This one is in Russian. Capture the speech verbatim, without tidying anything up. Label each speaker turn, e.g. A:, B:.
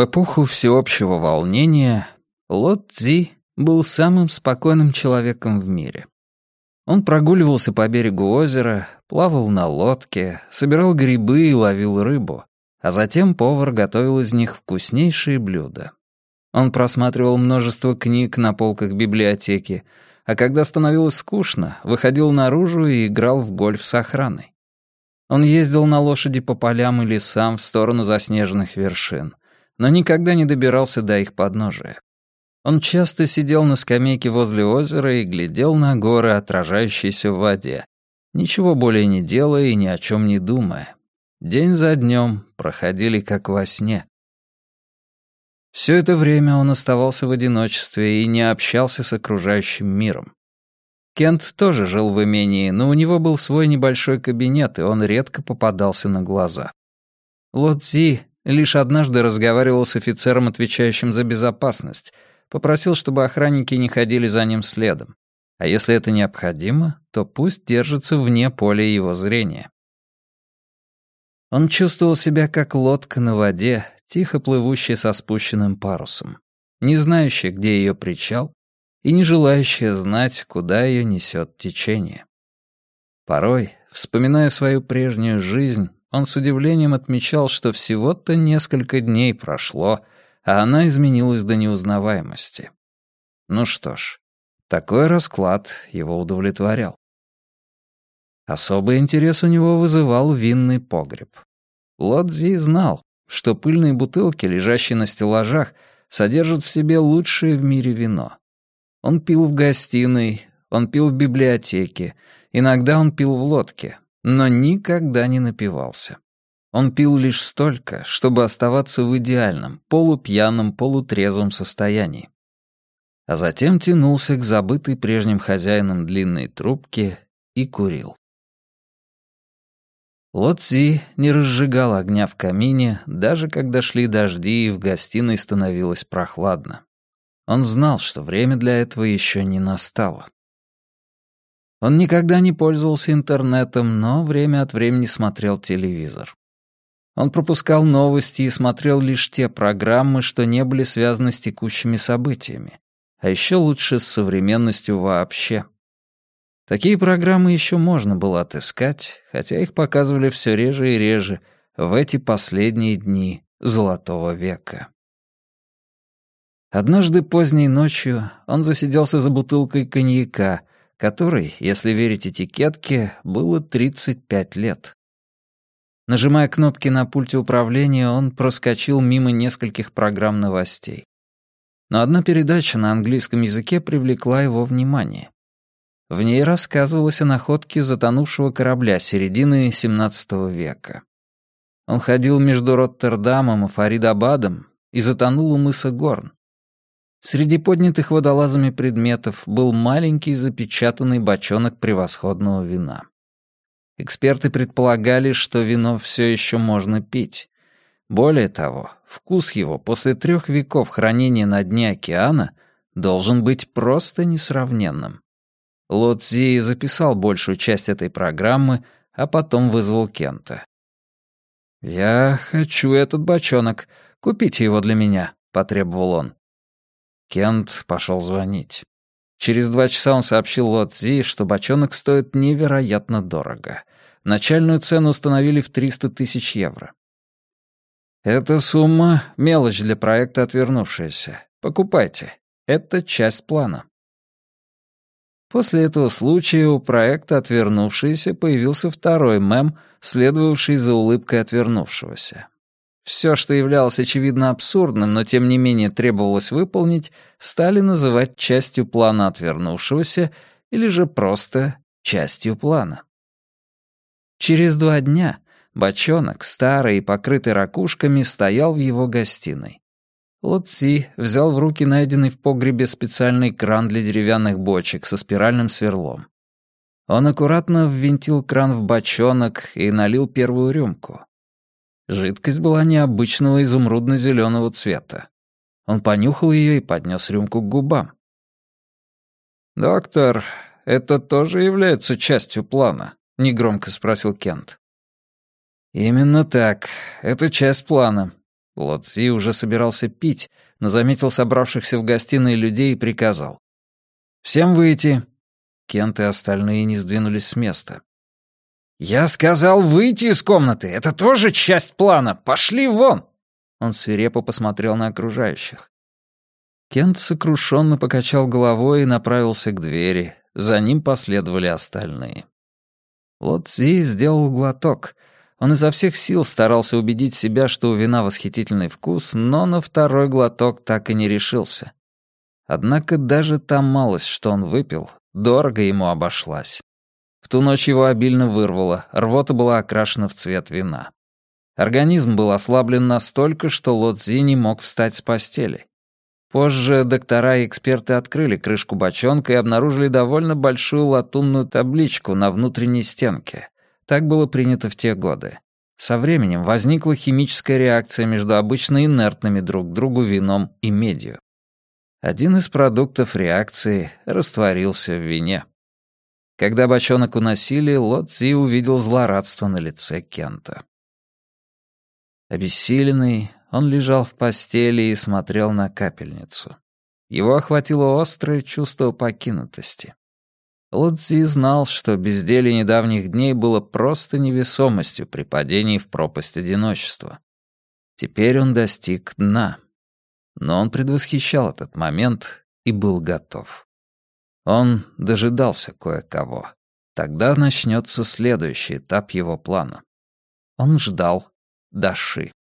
A: В эпоху всеобщего волнения Ло Цзи был самым спокойным человеком в мире. Он прогуливался по берегу озера, плавал на лодке, собирал грибы и ловил рыбу, а затем повар готовил из них вкуснейшие блюда. Он просматривал множество книг на полках библиотеки, а когда становилось скучно, выходил наружу и играл в гольф с охраной. Он ездил на лошади по полям и лесам в сторону заснеженных вершин, но никогда не добирался до их подножия. Он часто сидел на скамейке возле озера и глядел на горы, отражающиеся в воде, ничего более не делая и ни о чем не думая. День за днем проходили как во сне. Все это время он оставался в одиночестве и не общался с окружающим миром. Кент тоже жил в имении, но у него был свой небольшой кабинет, и он редко попадался на глаза. Ло Цзи лишь однажды разговаривал с офицером, отвечающим за безопасность, попросил, чтобы охранники не ходили за ним следом, а если это необходимо, то пусть держатся вне поля его зрения. Он чувствовал себя как лодка на воде, тихо плывущая со спущенным парусом, не знающая, где ее причал, и не желающая знать, куда ее несет течение. Порой, вспоминая свою прежнюю жизнь, он с удивлением отмечал, что всего-то несколько дней прошло, а она изменилась до неузнаваемости. Ну что ж, такой расклад его удовлетворял. Особый интерес у него вызывал винный погреб. Ло Цзи знал, что пыльные бутылки, лежащие на стеллажах, содержат в себе лучшее в мире вино. Он пил в гостиной, он пил в библиотеке, иногда он пил в лодке, но никогда не напивался. Он пил лишь столько, чтобы оставаться в идеальном, полупьяном, полутрезвом состоянии. А затем тянулся к забытой прежним хозяином длинной трубке и курил. Ло Цзи не разжигал огня в камине, даже когда шли дожди и в гостиной становилось прохладно. Он знал, что время для этого еще не настало. Он никогда не пользовался интернетом, но время от времени смотрел телевизор. Он пропускал новости и смотрел лишь те программы, что не были связаны с текущими событиями, а еще лучше с современностью вообще. Такие программы еще можно было отыскать, хотя их показывали все реже и реже в эти последние дни Золотого века. Однажды поздней ночью он засиделся за бутылкой коньяка, которой, если верить этикетке, было тридцать пять лет. Нажимая кнопки на пульте управления, он проскочил мимо нескольких программ новостей. Но одна передача на английском языке привлекла его внимание. В ней рассказывалось о находке затонувшего корабля середины семнадцатого века. Он ходил между Роттердамом и Фаридабадом и затонул у мыса Горн. Среди поднятых водолазами предметов был маленький запечатанный бочонок превосходного вина. Эксперты предполагали, что вино все еще можно пить. Более того, вкус его после трех веков хранения на дне океана должен быть просто несравненным. Ло Цзи записал большую часть этой программы, а потом вызвал Кента. «Я хочу этот бочонок. Купите его для меня», — потребовал он. Кент пошел звонить. Через два часа он сообщил Ло Цзи, что бочонок стоит невероятно дорого. Начальную цену установили в триста тысяч евро. «Эта сумма — мелочь для проекта «Отвернувшаяся». Покупайте. Это часть плана». После этого случая у проекта «Отвернувшаяся» появился второй мем, следовавший за улыбкой отвернувшегося. Все, что являлось очевидно абсурдным, но тем не менее требовалось выполнить, стали называть частью плана отвернувшегося или же просто частью плана. Через два дня бочонок, старый и покрытый ракушками, стоял в его гостиной. Ло Цзи взял в руки найденный в погребе специальный кран для деревянных бочек со спиральным сверлом. Он аккуратно ввинтил кран в бочонок и налил первую рюмку. Жидкость была необычного изумрудно-зеленого цвета. Он понюхал ее и поднес рюмку к губам. «Доктор, это тоже является частью плана?» — негромко спросил Кент. «Именно так. Это часть плана. Ло Цзи уже собирался пить, но заметил собравшихся в гостиной людей и приказал: «Всем выйти!» Кент и остальные не сдвинулись с места. «Я сказал выйти из комнаты! Это тоже часть плана! Пошли вон!» Он свирепо посмотрел на окружающих. Кент сокрушенно покачал головой и направился к двери. За ним последовали остальные. Ло Цзи сделал глоток. Он изо всех сил старался убедить себя, что у вина восхитительный вкус, но на второй глоток так и не решился. Однако даже та малость, что он выпил, дорого ему обошлась. В ту ночь его обильно вырвало, рвота была окрашена в цвет вина. Организм был ослаблен настолько, что Ло Цзи не мог встать с постели. Позже доктора и эксперты открыли крышку бочонка и обнаружили довольно большую латунную табличку на внутренней стенке. Так было принято в те годы. Со временем возникла химическая реакция между обычно инертными друг к другу вином и медью. Один из продуктов реакции растворился в вине. Когда бочонок уносили, Ло Цзи увидел злорадство на лице Кента. Обессиленный, он лежал в постели и смотрел на капельницу. Его охватило острое чувство покинутости. Ло Цзи знал, что безделье недавних дней было просто невесомостью при падении в пропасть одиночества. Теперь он достиг дна. Но он предвосхищал этот момент и был готов. Он дожидался кое-кого. Тогда начнется следующий этап его плана. Он ждал Даши.